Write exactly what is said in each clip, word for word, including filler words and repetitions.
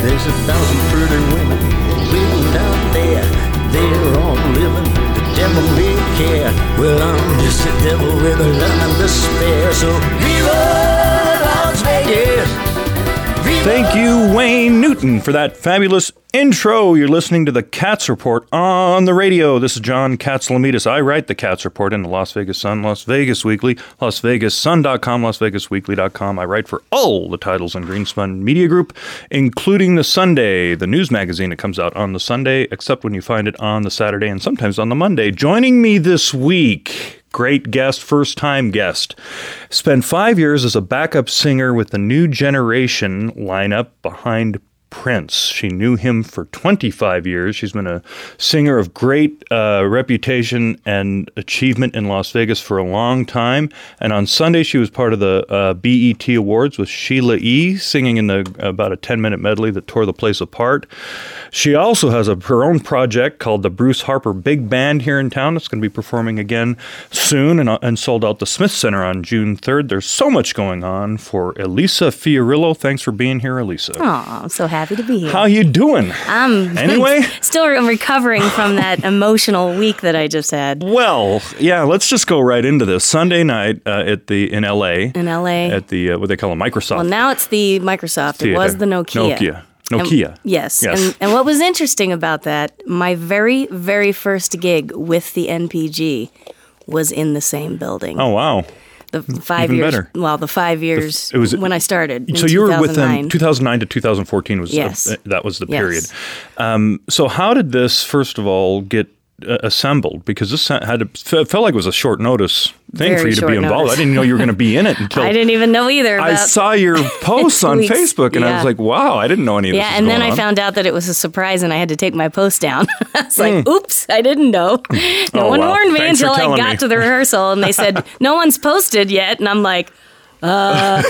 There's a thousand pretty women living out there. They're all living, the devil may care. Well, I'm just a devil with a love and despair. So viva Las Vegas! Thank you, Wayne Newton, for that fabulous intro. You're listening to the Cats Report on the radio. This is John Katsilometes. I write the Cats Report in the Las Vegas Sun, Las Vegas Weekly, Las Vegas Sun dot com, Las Vegas Weekly dot com. I write for all the titles in Greenspun Media Group, including the Sunday, the news magazine that comes out on the Sunday, except when you find it on the Saturday and sometimes on the Monday. Joining me this week, great guest, first-time guest. Spent five years as a backup singer with the New Generation lineup behind Prince. She knew him for twenty-five years. She's been a singer of great uh, reputation and achievement in Las Vegas for a long time. And on Sunday, she was part of the uh, B E T Awards with Sheila E., singing in the about a ten-minute medley that tore the place apart. She also has a, her own project called the Bruce Harper Big Band here in town. It's going to be performing again soon and, and sold out the Smith Center on June third. There's so much going on for Elisa Fiorillo. Thanks for being here, Elisa. Oh, I'm so happy to be here. How you doing? I'm anyway still recovering from that emotional week that I just had. Well, yeah, let's just go right into this. Sunday night uh, at the in L A. In L A. At the uh, what they call a Microsoft. Well, now it's the Microsoft. Theater. It was the Nokia. Nokia. Nokia. And, yes. yes. And, and what was interesting about that, my very, very first gig with the N P G was in the same building. Oh, wow. The five Even years. Better. Well, the five years the, it was, when I started. In so you were with them two thousand nine to two thousand fourteen was yes. uh, that was the yes. period. Um, so how did this first of all get uh, assembled? Because this had to, it felt like it was a short notice thing Very for you to be involved. Notice. I didn't know you were going to be in it until I didn't even know either. I saw your posts on weeks. Facebook and yeah. I was like, wow, I didn't know any of yeah, this was and then going I on. found out that it was a surprise and I had to take my post down. I was like, Mm. oops, I didn't know. No oh, one wow. warned me Thanks until for I got me. to the rehearsal and they said, no one's posted yet. And I'm like, uh,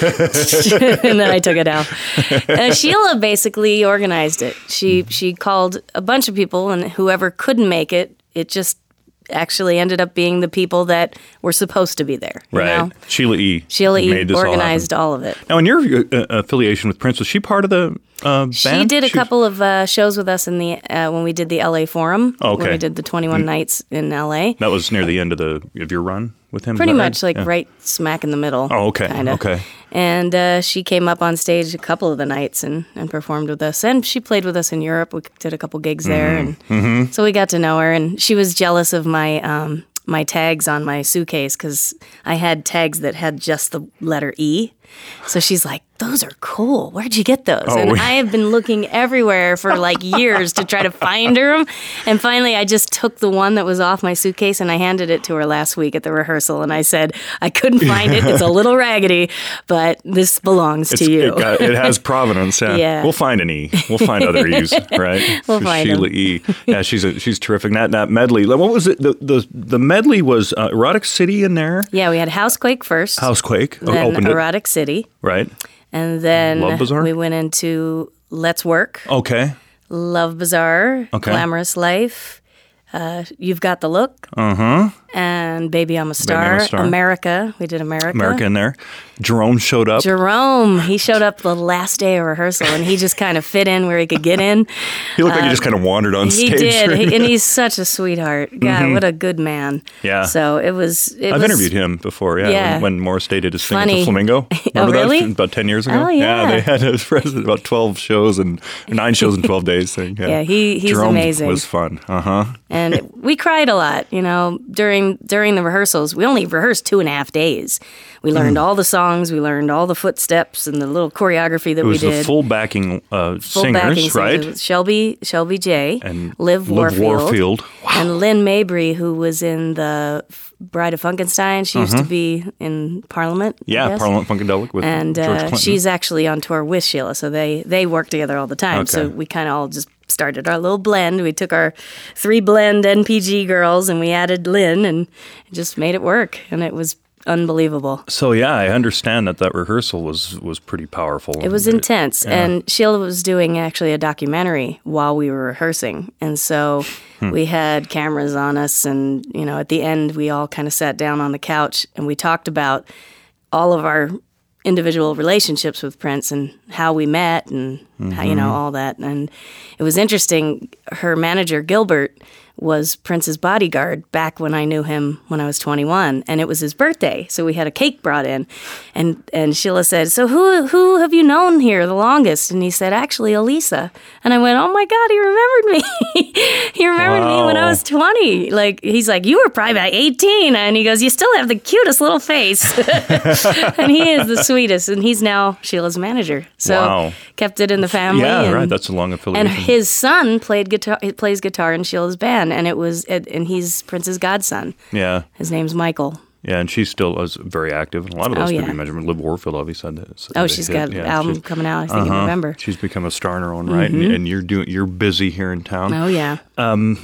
and then I took it out. Uh, Sheila basically organized it. She she called a bunch of people, and whoever couldn't make it, it just actually ended up being the people that were supposed to be there. You right. know? Sheila E. Sheila E. made this organized all, all of it. Now, in your uh, affiliation with Prince, was she part of the uh, band? She did a she couple of uh, shows with us in the uh, when we did the L A Forum. Oh, okay. When we did the twenty-one mm. nights in L A. That was near the end of the of your run with him? Pretty right? much, like yeah. right smack in the middle. Oh, okay. Kinda. Okay. And uh, she came up on stage a couple of the nights and, and performed with us. And she played with us in Europe. We did a couple gigs there. Mm-hmm. And mm-hmm. so we got to know her. And she was jealous of my um, my tags on my suitcase because I had tags that had just the letter E. So she's like, those are cool. Where'd you get those? Oh, and we- I have been looking everywhere for like years to try to find her. And finally, I just took the one that was off my suitcase and I handed it to her last week at the rehearsal. And I said, I couldn't find it. It's a little raggedy, but this belongs It's, to you. It, got, it has provenance. Yeah. Yeah. We'll find an E. We'll find other E's, right? We'll So find Sheila them. E. Yeah, she's a, she's terrific. That that medley. What was it? The the, the medley was uh, Erotic City in there. Yeah, we had Housequake first. Housequake Then opened it. Erotic City. Right. And then Love Bazaar? we went into Let's Work, Okay. Love Bazaar, Okay. Glamorous Life, uh, You've Got the Look, Uh huh. and Baby I'm a Star, a Star. America. We did America. America in there. Jerome showed up. Jerome, he showed up the last day of rehearsal, and he just kind of fit in where he could get in. he looked like he just kind of wandered on He stage. did, right? he, and he's such a sweetheart. God, Mhm. what a good man. Yeah. So it was. It I've was, interviewed him before, yeah, Yeah. when, when Morris Day did his thing at Funny. the Flamingo. Oh, Remember really? that? About ten years ago? Oh, yeah. they had his president about twelve shows and nine shows in twelve days thing. Yeah, Yeah, he- he's Jerome amazing. was fun. Uh-huh. And we cried a lot, you know, during during the rehearsals. We only rehearsed two and a half days. We learned Mm. all the songs, we learned all the footsteps and the little choreography that It we was did. the full backing uh, Full singers, backing singers. right? It was Shelby Shelby J, And Liv Liv Warfield, Warfield. and Lynn Mabry, who was in the F- Bride of Funkenstein. She used to be in Parliament. I Mm-hmm. Yeah, guess. Parliament Funkadelic with And George uh, Clinton. she's actually on tour with Sheila, so they they work together all the time. So Okay. we kind of all just started our little blend. We took our three blend N P G girls and we added Lynn and just made it work. And it was unbelievable. So yeah, I understand that that rehearsal was was pretty powerful. It was intense. Yeah. And Sheila was doing actually a documentary while we were rehearsing. And so Hmm. we had cameras on us. And, you know, at the end, we all kind of sat down on the couch and we talked about all of our individual relationships with Prince and how we met and mm-hmm. how, you know, all that. And it was interesting. Her manager, Gilbert, was Prince's bodyguard back when I knew him when I was twenty-one, and it was his birthday, so we had a cake brought in, and and Sheila said, so who who have you known here the longest? And he said, actually, Elisa. And I went, oh my God, he remembered me. He remembered wow. me when I was twenty. Like, he's like, you were probably about eighteen, and he goes, you still have the cutest little face. And he is the sweetest, and he's now Sheila's manager. So wow. kept it in the family. Yeah, and, right, that's a long affiliation. And his son played guitar, plays guitar in Sheila's band. And it was, and he's Prince's godson. Yeah. His name's Michael. Yeah, and she still is very active. And a lot of those oh, could yeah. be measured. Liv Warfield obviously had that. Oh, she's hit. got an yeah, album coming out, I think, uh-huh. in November. She's become a star in her own right, mm-hmm. and, and you're doing you're busy here in town. Oh, yeah. Um,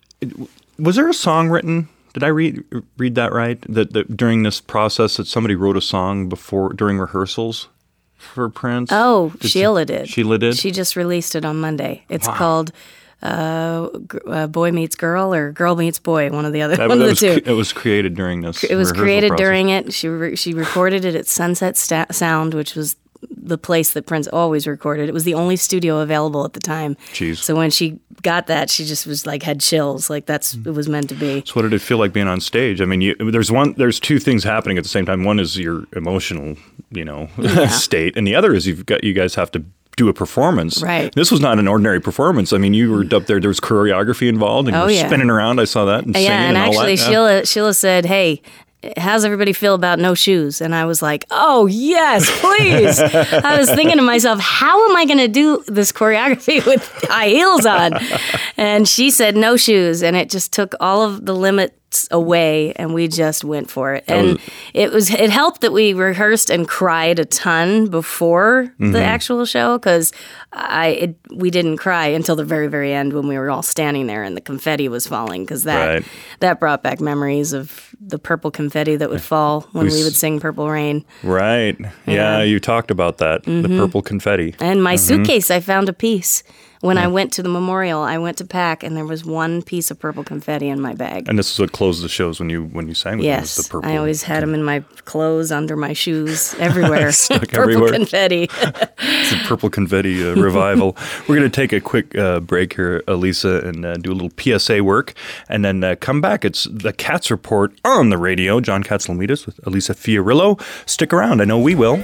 was there a song written? Did I read read that right? That, that during this process that somebody wrote a song before during rehearsals for Prince? Oh, did Sheila she, did. Sheila did? She just released it on Monday. It's wow. called... Uh, uh, Boy Meets Girl or Girl Meets Boy, one of the other, that, one that of the was, two. It was created during this. It was created process. during it. She re- she recorded it at Sunset Sta- Sound, which was the place that Prince always recorded. It was the only studio available at the time. Jeez. So when she got that, she just was like had chills. Like that's it was meant to be. So what did it feel like being on stage? I mean, you, there's one, there's two things happening at the same time. One is your emotional, you know, yeah. state, and the other is you've got you guys have to do a performance. Right. This was not an ordinary performance. I mean, you were up there. There was choreography involved, and oh, you were yeah. spinning around. I saw that and yeah, singing and, and all actually, that. Sheila Yeah. Sheila said, "Hey, how's everybody feel about no shoes?" And I was like, "Oh yes, please." I was thinking to myself, "How am I going to do this choreography with high heels on?" And she said, "No shoes," and it just took all of the limits away, and we just went for it. And was, it was it helped that we rehearsed and cried a ton before mm-hmm. the actual show, because I it, we didn't cry until the very very end when we were all standing there and the confetti was falling, because that right. that brought back memories of the purple confetti that would fall when we, we would sing Purple Rain. Right. Yeah, yeah you talked about that, mm-hmm. the purple confetti. And my mm-hmm. suitcase, I found a piece. When yeah. I went to the memorial, I went to pack, and there was one piece of purple confetti in my bag. And this is what closed the shows when you when you sang with yes, them. Yes, the purple. I always had them in my clothes, under my shoes, everywhere. Stuck purple everywhere. confetti. It's a purple confetti uh, revival. We're going to take a quick uh, break here, Elisa, and uh, do a little P S A work, and then uh, come back. It's the Cats Report on the radio. John Katsilometes with Elisa Fiorillo. Stick around. I know we will.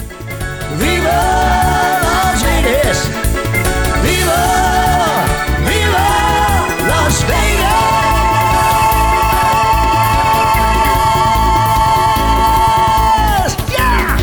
Viva Las Vegas! Viva! Viva Las Vegas! Yeah!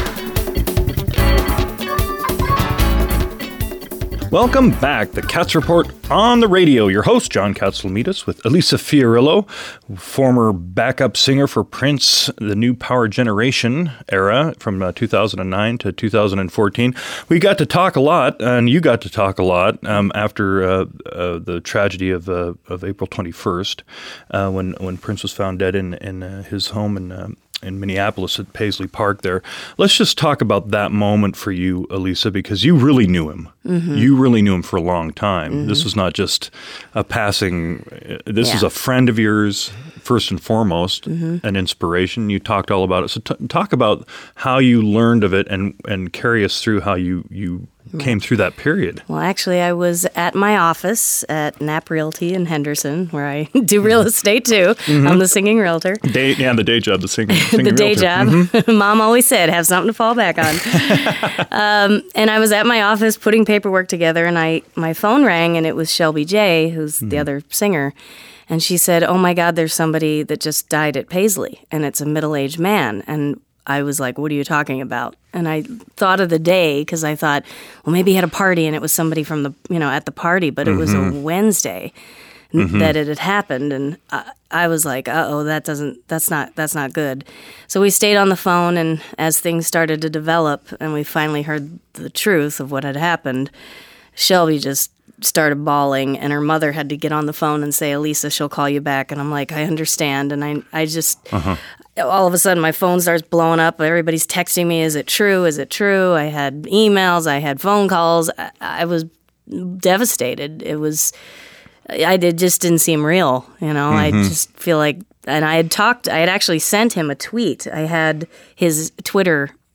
Welcome back. The Cats Report on the radio. Your host, John Katsilometes, with Elisa Fiorillo, former backup singer for Prince, the New Power Generation era from uh, two thousand nine to two thousand fourteen. We got to talk a lot, and you got to talk a lot um, after uh, uh, the tragedy of uh, of April twenty-first, uh, when when Prince was found dead in in uh, his home in uh, in Minneapolis at Paisley Park there. Let's just talk about that moment for you, Elisa, because you really knew him. Mm-hmm. You really knew him for a long time. Mm-hmm. This was not just a passing, this yeah. is a friend of yours, first and foremost, mm-hmm. an inspiration. You talked all about it. So t- talk about how you learned of it, and, and carry us through how you, you came through that period. Well, actually, I was at my office at Knapp Realty in Henderson, where I do real estate too. Mm-hmm. I'm the singing realtor. Day, yeah, the day job, the singing, singing the day realtor. job. Mm-hmm. Mom always said, have something to fall back on. um, and I was at my office putting paperwork together, and I my phone rang, and it was Shelby J, who's mm-hmm. the other singer. And she said, oh my God, there's somebody that just died at Paisley, and it's a middle-aged man. And I was like, what are you talking about? And I thought of the day, because I thought, well, maybe he had a party and it was somebody from the, you know, at the party, but it mm-hmm. was a Wednesday mm-hmm. that it had happened. And I, I was like, uh-oh, that doesn't, that's not, that's not good. So we stayed on the phone, and as things started to develop and we finally heard the truth of what had happened, Shelby just started bawling, and her mother had to get on the phone and say, Elisa, she'll call you back. And I'm like, I understand. And I, I just... Uh-huh. All of a sudden, my phone starts blowing up. Everybody's texting me, is it true? Is it true? I had emails. I had phone calls. I, I was devastated. It was, I did, just didn't seem real. You know, mm-hmm. I just feel like, and I had talked, I had actually sent him a tweet. I had his Twitter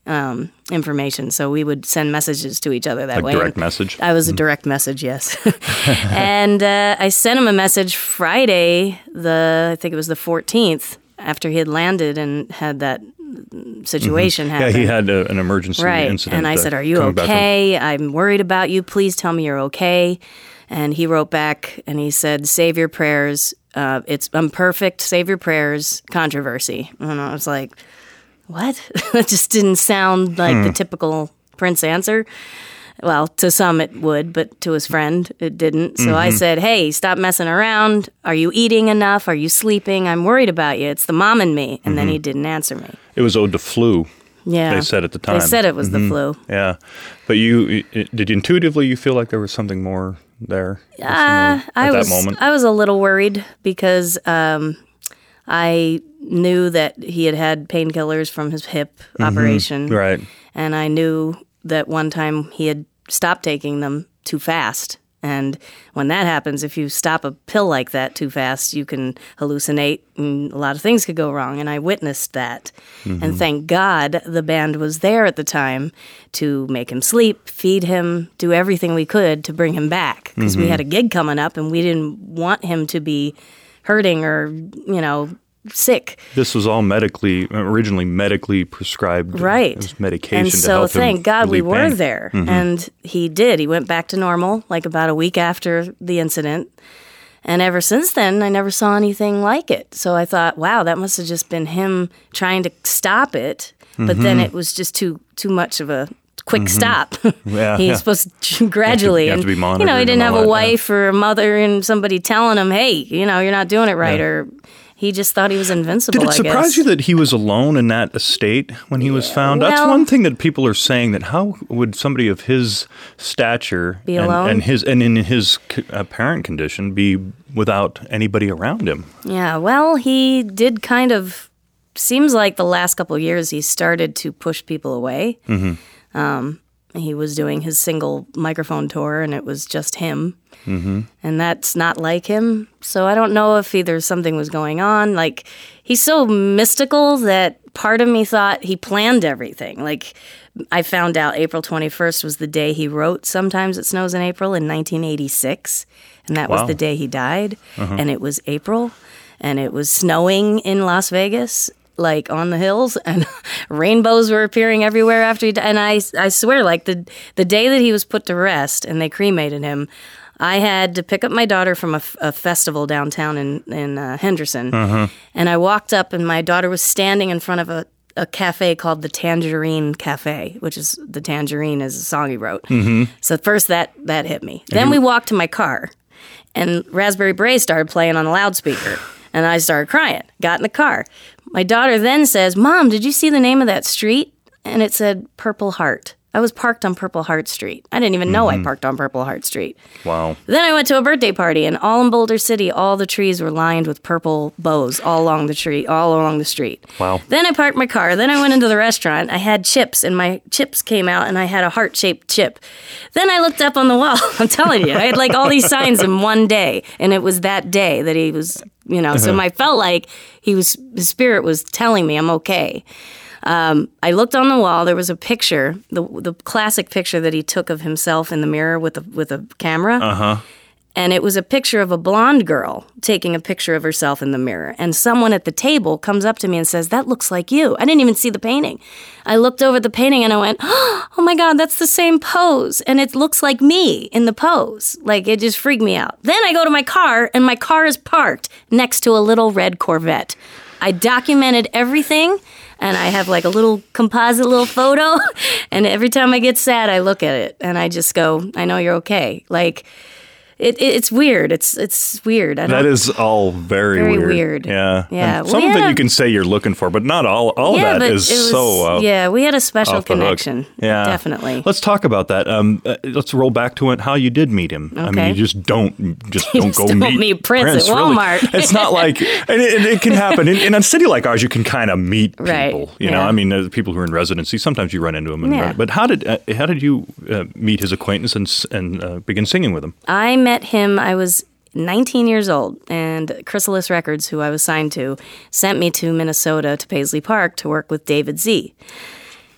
um, information. So we would send messages to each other that Like way. direct message? I was a direct message, yes. And uh, I sent him a message Friday, the I think it was the fourteenth, after he had landed and had that situation Yeah, happen. he had a, an emergency Right. incident. And I uh, said, are you coming back from- okay? I'm worried about you. Please tell me you're okay. And he wrote back and he said, save your prayers. Uh, it's I'm perfect. Save your prayers. Controversy. And I was like, what? That just didn't sound like Hmm. the typical Prince answer. Well, to some it would, but to his friend it didn't. So I said, hey, stop messing around. Are you eating enough? Are you sleeping? I'm worried about you. It's the mom and me. And then he didn't answer me. It was owed to flu. Yeah. They said at the time. They said it was the flu. Yeah. But you, it, did you intuitively you feel like there was something more there? Uh, at I that was moment? I was a little worried because um, I knew that he had had painkillers from his hip operation, Right. and I knew that one time he had stopped taking them too fast. And when that happens, if you stop a pill like that too fast, you can hallucinate and a lot of things could go wrong. And I witnessed that. And thank God the band was there at the time to make him sleep, feed him, do everything we could to bring him back. Because we had a gig coming up and we didn't want him to be hurting or, you know, sick. This was all medically, originally medically prescribed. Right. It was medication And to so help him thank God we relieve were pain. there. And he did. He went back to normal like about a week after the incident. And ever since then, I never saw anything like it. So I thought, wow, that must have just been him trying to stop it. But then it was just too too much of a quick stop. Yeah, He's yeah. supposed to gradually. you have to and, be you know, monitored he didn't and have all a that, yeah. wife or a mother and somebody telling him, hey, you know, you're not doing it right. Yeah. Or he just thought he was invincible, Did it I surprise guess. you that he was alone in that estate when he was found? That's well- one thing that people are saying, that how would somebody of his stature Be and, alone? and his and in his c- apparent condition be without anybody around him? Yeah, well, he did kind of. Seems like the last couple of years he started to push people away. Mm-hmm. Um, he was doing his single microphone tour, and it was just him. Mm-hmm. And that's not like him. So I don't know if either something was going on. Like, he's so mystical that part of me thought he planned everything. Like, I found out April twenty-first was the day he wrote Sometimes It Snows in April in nineteen eighty-six. And that Wow. was the day he died. And it was April. And it was snowing in Las Vegas, like on the hills, and rainbows were appearing everywhere after he died. And I, I swear, like the the day that he was put to rest and they cremated him, I had to pick up my daughter from a, f- a festival downtown in in uh, Henderson, and I walked up, and my daughter was standing in front of a, a cafe called the Tangerine Cafe, which is the Tangerine is a song he wrote. So first that that hit me. Then we walked to my car, and Raspberry Beret started playing on the loudspeaker. And I started crying, got in the car. My daughter then says, Mom, did you see the name of that street? And it said Purple Heart. I was parked on Purple Heart Street. I didn't even know I parked on Purple Heart Street. Wow. Then I went to a birthday party, and all in Boulder City, all the trees were lined with purple bows all along the tree, all along the street. Wow. Then I parked my car. Then I went into the restaurant. I had chips, and my chips came out, and I had a heart-shaped chip. Then I looked up on the wall. I'm telling you, I had like all these signs in one day, and it was that day that he was, you know. So I felt like he was, his spirit was telling me I'm okay. Um, I looked on the wall. There was a picture, the the classic picture that he took of himself in the mirror with a with a camera. Uh huh. And it was a picture of a blonde girl taking a picture of herself in the mirror. And someone at the table comes up to me and says, "That looks like you." I didn't even see the painting. I looked over the painting and I went, "Oh my God, that's the same pose, and it looks like me in the pose." Like, it just freaked me out. Then I go to my car, and my car is parked next to a little red Corvette. I documented everything. And I have like a little composite little photo. And every time I get sad, I look at it and I just go, I know you're okay. Like, it, it it's weird. It's it's weird. I That don't, is all very, Very weird. weird. Yeah. Yeah. And We some of had it a- you can say you're looking for, but not all. All yeah, of but that is it was, so. Uh, yeah, we had a special off the hook. connection. Yeah, Definitely. Let's talk about that. Um, uh, let's roll back to it. How you did meet him? I mean, Okay. you just don't just You don't just go don't meet, meet Prince at really. Walmart. It's not like, and it, and it can happen in, in a city like ours. You can kind of meet people. Right, You know, yeah. I mean, the people who are in residency. Sometimes you run into them. And Yeah. run, but how did uh, how did you uh, meet his acquaintance and s- and uh, begin singing with him? I met him, I was nineteen years old, and Chrysalis Records, who I was signed to, sent me to Minnesota to Paisley Park to work with David Z.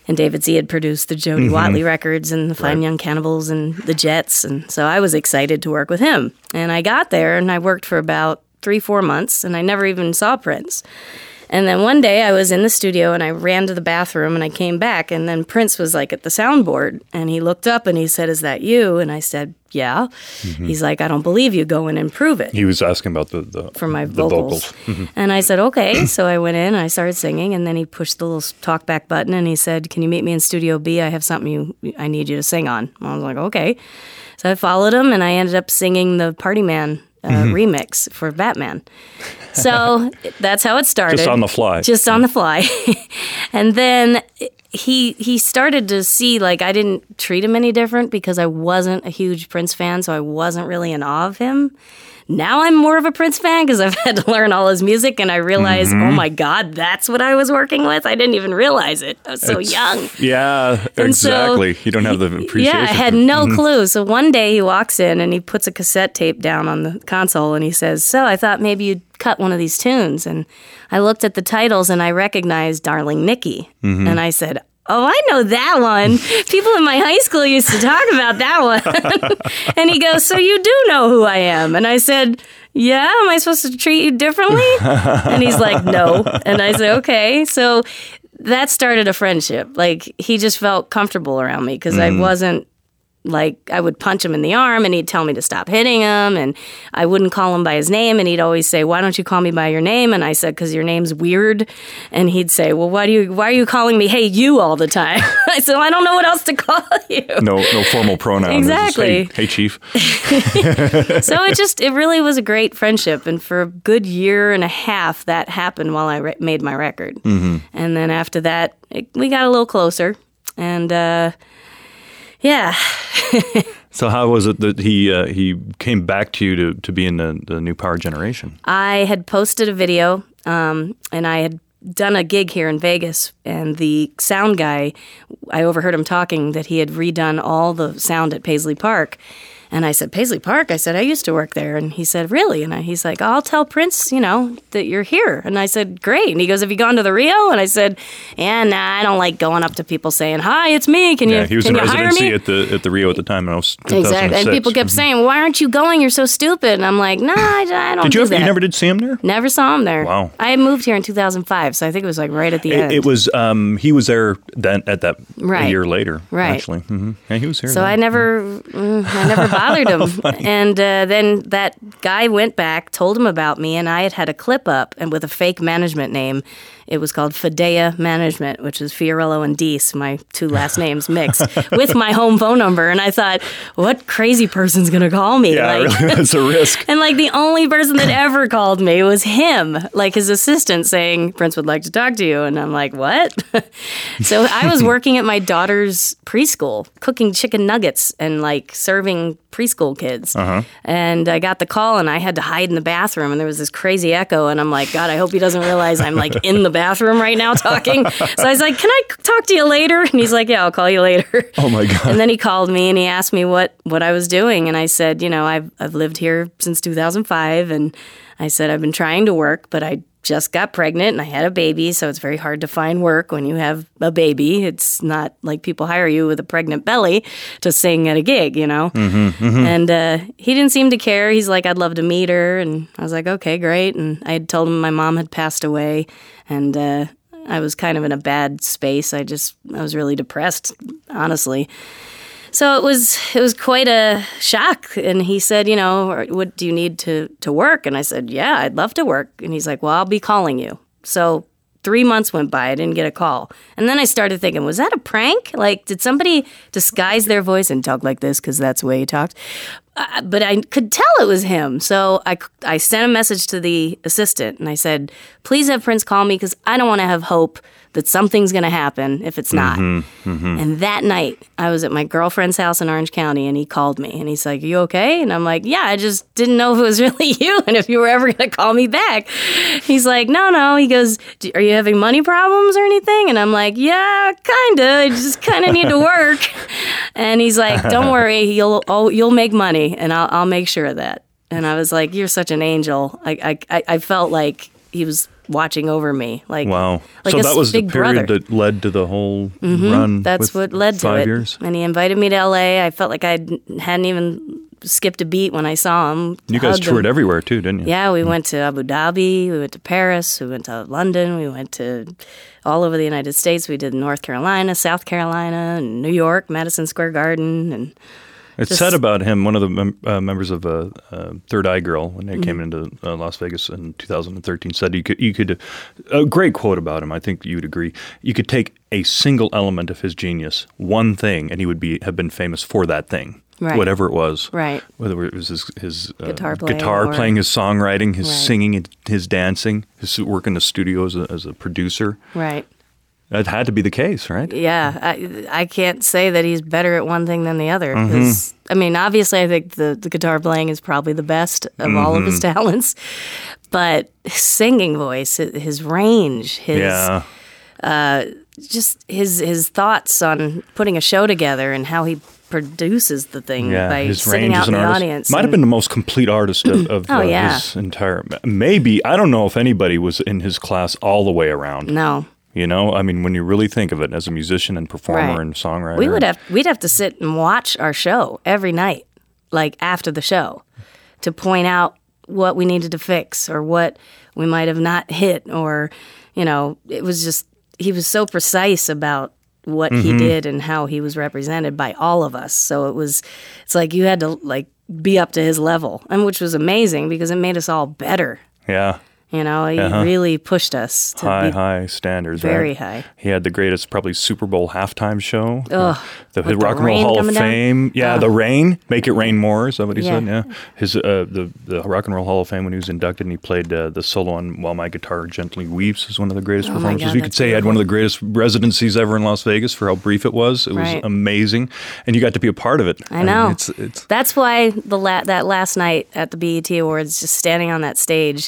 And David Z had produced the Jody Mm-hmm. Watley records and the Fine Right. Young Cannibals and the Jets. And so I was excited to work with him. And I got there and I worked for about three, four months and I never even saw Prince. And then one day I was in the studio and I ran to the bathroom and I came back and then Prince was like at the soundboard and he looked up and he said, "Is that you?" And I said, "Yeah." Mm-hmm. He's like, "I don't believe you. Go in and prove it." He was asking about the, the For my the vocals. And I said, "Okay." So I went in and I started singing and then he pushed the little talk back button and he said, "Can you meet me in Studio B? I have something you I need you to sing on." I was like, "Okay." So I followed him and I ended up singing the Party Man uh, Mm-hmm. remix for Batman. So that's how it started. Just on the fly. Just on the fly. And then he he started to see, like, I didn't treat him any different because I wasn't a huge Prince fan, so I wasn't really in awe of him. Now I'm more of a Prince fan because I've had to learn all his music, and I realize, Mm-hmm. oh my God, that's what I was working with. I didn't even realize it. I was so It's- young. Yeah, And so- exactly. You don't have the appreciation. Yeah, I had for- no clue. So one day he walks in and he puts a cassette tape down on the console and he says, "So I thought maybe you'd cut one of these tunes." And I looked at the titles and I recognized Darling Nikki. And I said, "Oh, I know that one. People in my high school used to talk about that one." And he goes, "So you do know who I am?" And I said, "Yeah, am I supposed to treat you differently?" And he's like, "No." And I said, "Okay." So that started a friendship. Like, he just felt comfortable around me because I wasn't, like, I would punch him in the arm and he'd tell me to stop hitting him, and I wouldn't call him by his name, and he'd always say, "Why don't you call me by your name?" And I said, "Because your name's weird." And he'd say, "Well, why do you why are you calling me hey you all the time?" I said, "I don't know what else to call you." No, no formal pronoun. It's just, Exactly. hey, hey, chief. So it just it really was a great friendship, and for a good year and a half that happened while I re- made my record. Mm-hmm. And then after that, it, we got a little closer, and uh, yeah. So how was it that he uh, he came back to you to, to be in the, the New Power Generation? I had posted a video, um, and I had done a gig here in Vegas, and the sound guy, I overheard him talking that he had redone all the sound at Paisley Park. And I said, "Paisley Park?" I said, "I used to work there." And he said, "Really?" And I, he's like, "I'll tell Prince, you know, that you're here." And I said, "Great." And he goes, "Have you gone to the Rio?" And I said, "Yeah, nah, I don't like going up to people saying, 'Hi, it's me. Can you, Yeah, he was can in you hire residency me?'" at the at the Rio at the time. And I was two thousand six. Exactly. And people kept saying, "Well, why aren't you going? You're so stupid." And I'm like, "Nah, I, I don't Did you do ever? that." You never did see him there? Never saw him there. Wow. I moved here in two thousand five, so I think it was like right at the end. It, it was. Um, he was there then at that Right. a year later. Right. Actually, hmm yeah, he was here. So then. I never, mm, I never bothered him. And uh, then that guy went back, told him about me, and I had had a clip up and with a fake management name. It was called Fidea Management, which is Fiorello and Deese, my two last names mixed, with my home phone number. And I thought, what crazy person's going to call me? Yeah, Like- really, that's a risk. And like the only person that ever called me was him, like his assistant saying, "Prince would like to talk to you." And I'm like, what? So I was working at my daughter's preschool, cooking chicken nuggets and like serving preschool kids. Uh-huh. And I got the call and I had to hide in the bathroom and there was this crazy echo. And I'm like, God, I hope he doesn't realize I'm like in the bathroom right now talking. So I was like, "Can I talk to you later?" And he's like, "Yeah, I'll call you later." Oh my God. And then he called me and he asked me what, what I was doing. And I said, you know, I've, I've lived here since two thousand five. And I said, I've been trying to work, but I just got pregnant and I had a baby. So it's very hard to find work when you have a baby. It's not like people hire you with a pregnant belly to sing at a gig, you know? Mm-hmm, mm-hmm. And uh, he didn't seem to care. He's like, "I'd love to meet her." And I was like, "Okay, great." And I had told him my mom had passed away. And uh, I was kind of in a bad space. I just, I was really depressed, honestly. So it was it was quite a shock. And he said, you know, "What do you need to, to work?" And I said, "Yeah, I'd love to work." And he's like, "Well, I'll be calling you." So three months went by. I didn't get a call. And then I started thinking, was that a prank? Like, did somebody disguise their voice and talk like this because that's the way he talked? Uh, but I could tell it was him. So I, I sent a message to the assistant and I said, "Please have Prince call me because I don't want to have hope that something's going to happen if it's not." Mm-hmm, mm-hmm. And that night, I was at my girlfriend's house in Orange County, and he called me, and he's like, "You okay?" And I'm like, "Yeah, I just didn't know if it was really you and if you were ever going to call me back." He's like, "No, no." He goes, "Are you having money problems or anything?" And I'm like, "Yeah, kind of. I just kind of need to work." And he's like, "Don't worry, you'll oh, you'll make money, and I'll I'll make sure of that." And I was like, "You're such an angel." I I I felt like he was watching over me. Like Wow. like so a that was the big period brother. that led to the whole run. That's with what led to five it. years. And he invited me to L A. I felt like I hadn't even skipped a beat when I saw him. You guys hugged toured him. everywhere too, didn't you? Yeah, we went to Abu Dhabi, we went to Paris, we went to London, we went to all over the United States. We did North Carolina, South Carolina, and New York, Madison Square Garden, and It's just- said about him, one of the mem- uh, members of uh, uh, Third Eye Girl, when they came Mm-hmm. into uh, Las Vegas in two thousand thirteen, said you could, you could, a great quote about him, I think you would agree, you could take a single element of his genius, one thing, and he would be have been famous for that thing. Right. Whatever it was. Right. Whether it was his, his uh, Guitar playing guitar or- playing, his songwriting, his Right. singing, his dancing, his work in the studio as a, as a producer. right. That had to be the case, right? Yeah, I, I can't say that he's better at one thing than the other. 'Cause, I mean, obviously, I think the, the guitar playing is probably the best of all of his talents. But his singing voice, his range, his Yeah. just his his thoughts on putting a show together and how he produces the thing Yeah, by his sitting range out as in an the artist audience. might have and- been the most complete artist of, of Oh, uh, yeah. his entire. Maybe I don't know if anybody was in his class all the way around. No. You know, I mean, when you really think of it as a musician and performer Right. and songwriter, We would have we'd have to sit and watch our show every night, like after the show, to point out what we needed to fix or what we might have not hit, or you know, it was just he was so precise about what Mm-hmm. he did and how he was represented by all of us. So it was it's like you had to like be up to his level, and which was amazing because it made us all better. yeah, You know, he really pushed us to high, be high standards. very right? high. He had the greatest, probably Super Bowl halftime show. Ugh, the with the Rock and Roll rain Hall of coming down? Fame. Yeah, the rain, make it rain more. Is that what he Yeah. said? Yeah. His uh, the the Rock and Roll Hall of Fame when he was inducted, and he played uh, the solo on "While My Guitar Gently Weeps" is one of the greatest Oh my performances. God, you could that's say he had one of the greatest residencies ever in Las Vegas for how brief it was. It was Right. amazing, and you got to be a part of it. I know. mean, it's it's That's why the la- that last night at the B E T Awards, just standing on that stage,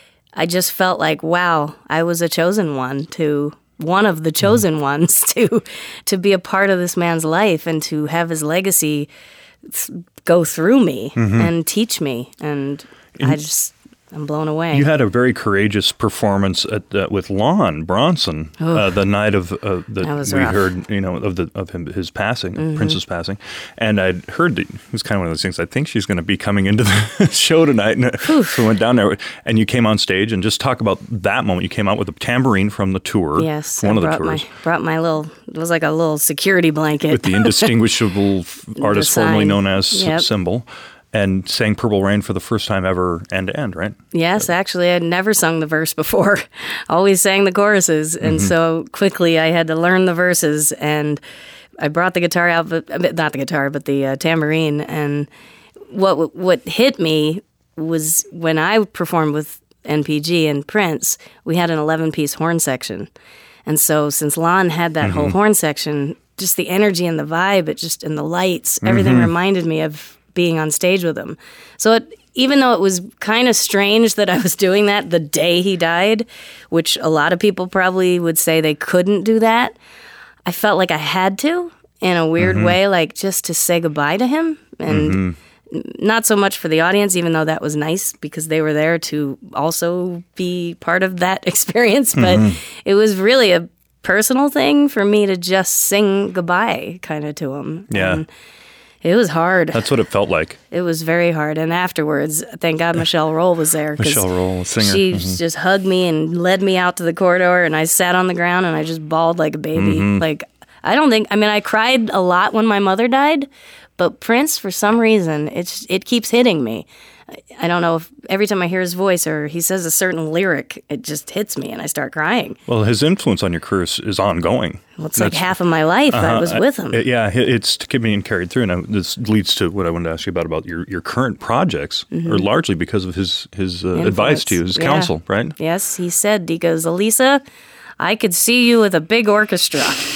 I just felt like, wow, I was a chosen one to one of the chosen ones to to be a part of this man's life and to have his legacy s- go through me and teach me. And I just I'm blown away. You had a very courageous performance at, uh, with Lon Bronson uh, the night of uh, the That was we rough. heard, you know, of the of him his passing, Mm-hmm. Prince's passing, and I'd heard that it was kind of one of those things. I think she's going to be coming into the show tonight, and so we went down there, and you came on stage and just talk about that moment. You came out with a tambourine from the tour, yes, from one I of the brought tours, my brought my little it was like a little security blanket with the indistinguishable f- artist sign. formerly known as Yep. Symbol. And sang Purple Rain for the first time ever, end to end, right? Yes, actually, I'd never sung the verse before. Always sang the choruses, and Mm-hmm. so quickly I had to learn the verses. And I brought the guitar out, but not the guitar, but the uh, tambourine. And what what hit me was when I performed with N P G and Prince, we had an eleven-piece horn section, and so since Lon had that whole horn section, just the energy and the vibe, it just and the lights, everything reminded me of being on stage with him. So it, even though it was kind of strange that I was doing that the day he died, which a lot of people probably would say they couldn't do that, I felt like I had to in a weird way, like just to say goodbye to him. And not so much for the audience, even though that was nice because they were there to also be part of that experience. But it was really a personal thing for me to just sing goodbye kind of to him. Yeah. And it was hard. That's what it felt like. It was very hard. And afterwards, thank God Michelle Roll was there. 'cause Michelle Roll, a singer. She Mhm. just hugged me and led me out to the corridor, and I sat on the ground and I just bawled like a baby. Mm-hmm. Like, I don't think, I mean, I cried a lot when my mother died, but Prince, for some reason, it's it keeps hitting me. I- I don't know if every time I hear his voice or he says a certain lyric, it just hits me and I start crying. Well, his influence on your career is, is ongoing. Well, it's like half of my life I was with him. Uh, yeah, it- it's being carried through, and I, this leads to what I wanted to ask you about about your, your current projects, are largely because of his his uh, advice to you, his Mm-hmm. Yeah. counsel, right? Yes, he said, he goes, Elisa, I could see you with a big orchestra.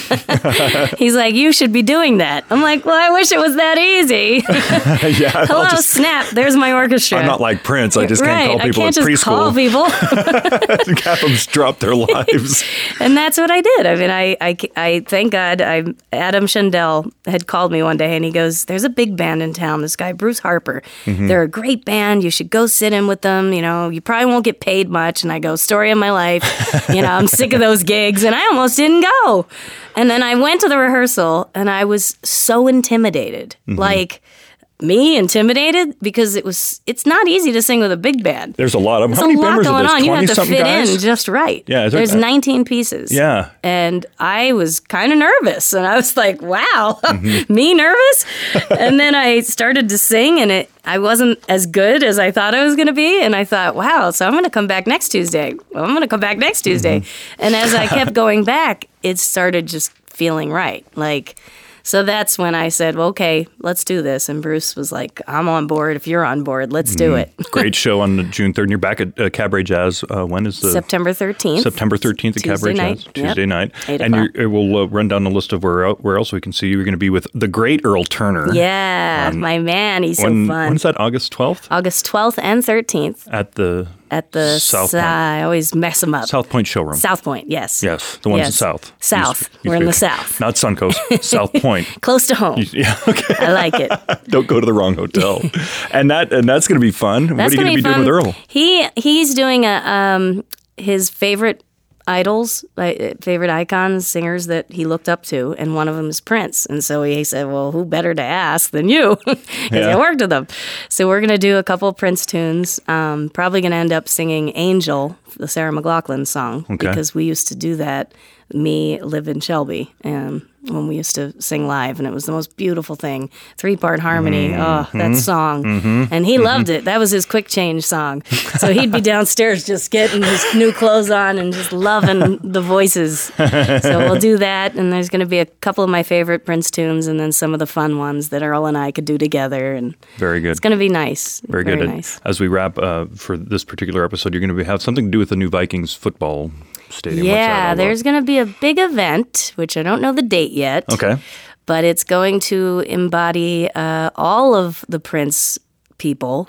He's like, you should be doing that. I'm like, well, I wish it was that easy. yeah. Hello, I'll just, snap. There's my orchestra. I'm not like Prince. I just right. can't call people I can't at just preschool. call people. Have them drop their lives. And that's what I did. I mean, I, I, I thank God I, Adam Shandell had called me one day and he goes, there's a big band in town, this guy, Bruce Harper. Mm-hmm. They're a great band. You should go sit in with them. You know, you probably won't get paid much. And I go, story of my life. You know, I'm sick of those gigs. And I almost didn't go. And then I went to the rehearsal and I was so intimidated. Mm-hmm. Like, me intimidated because it was it's not easy to sing with a big band. There's a lot of There's how many a lot members going of this? on. You have to fit guys? in just right. Yeah, there's that? nineteen pieces. Yeah, and I was kind of nervous, and I was like, "Wow, mm-hmm. me nervous." And then I started to sing, and it I wasn't as good as I thought I was going to be, and I thought, "Wow, so I'm going to come back next Tuesday. Well, I'm going to come back next Tuesday." Mm-hmm. And as I kept going back, it started just feeling right, like. So that's when I said, well, okay, let's do this. And Bruce was like, I'm on board. If you're on board, let's do it. Great show on June third. And you're back at uh, Cabaret Jazz. Uh, when is the? September thirteenth. September thirteenth at Tuesday Cabaret night. Jazz. Tuesday Yep. night. Eight and o'clock. you're, we'll uh, run down the list of where where else we can see you. You're going to be with the great Earl Turner. Yeah, um, my man. He's when, so fun. When's that? August twelfth? August twelfth and thirteenth. At the... At the South Point. Point. I always mess them up. South Point Showroom. South Point, yes. Yes, the ones yes. in South. South. Used, used We're in be- the South. Not Suncoast. South Point. Close to home. Yeah, okay. I like it. Don't go to the wrong hotel. and that and that's going to be fun. That's what are you going to be, be doing with Earl? He he's doing a um his favorite idols, like favorite icons, singers that he looked up to, and one of them is Prince. And so he said, well, who better to ask than you? Because Yeah. I worked with him. So we're going to do a couple of Prince tunes. Um, probably going to end up singing Angel, the Sarah McLachlan song, Okay. because we used to do that. Me live in Shelby, um, when we used to sing live, and it was the most beautiful thing. Three-part harmony. Mm-hmm. Oh, that song. Mm-hmm. And he mm-hmm. loved it. That was his quick change song. So he'd be downstairs just getting his new clothes on and just loving the voices. So we'll do that, and there's going to be a couple of my favorite Prince tunes, and then some of the fun ones that Earl and I could do together. And Very good. it's going to be nice. Very, Very good. nice. As we wrap uh, for this particular episode, you're going to be, have something to do with the new Vikings football stadium. What's that Yeah, all there's going to be a big event, which I don't know the date yet. Okay. But it's going to embody uh, all of the Prince people.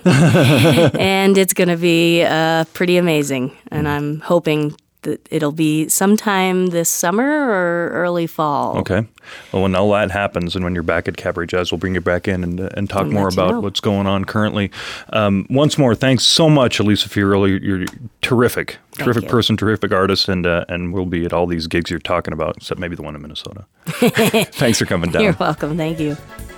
And it's going to be uh, pretty amazing. And I'm hoping that it'll be sometime this summer or early fall. Okay. Well, when all that happens and when you're back at Cabaret Jazz, we'll bring you back in and, uh, and talk I'll more let you about know. what's going on currently. Um, once more, thanks so much, Elisa Fiorillo. You're, you're terrific, terrific you. person, terrific artist, and uh, and we'll be at all these gigs you're talking about, except maybe the one in Minnesota. Thanks for coming down. You're welcome. Thank you.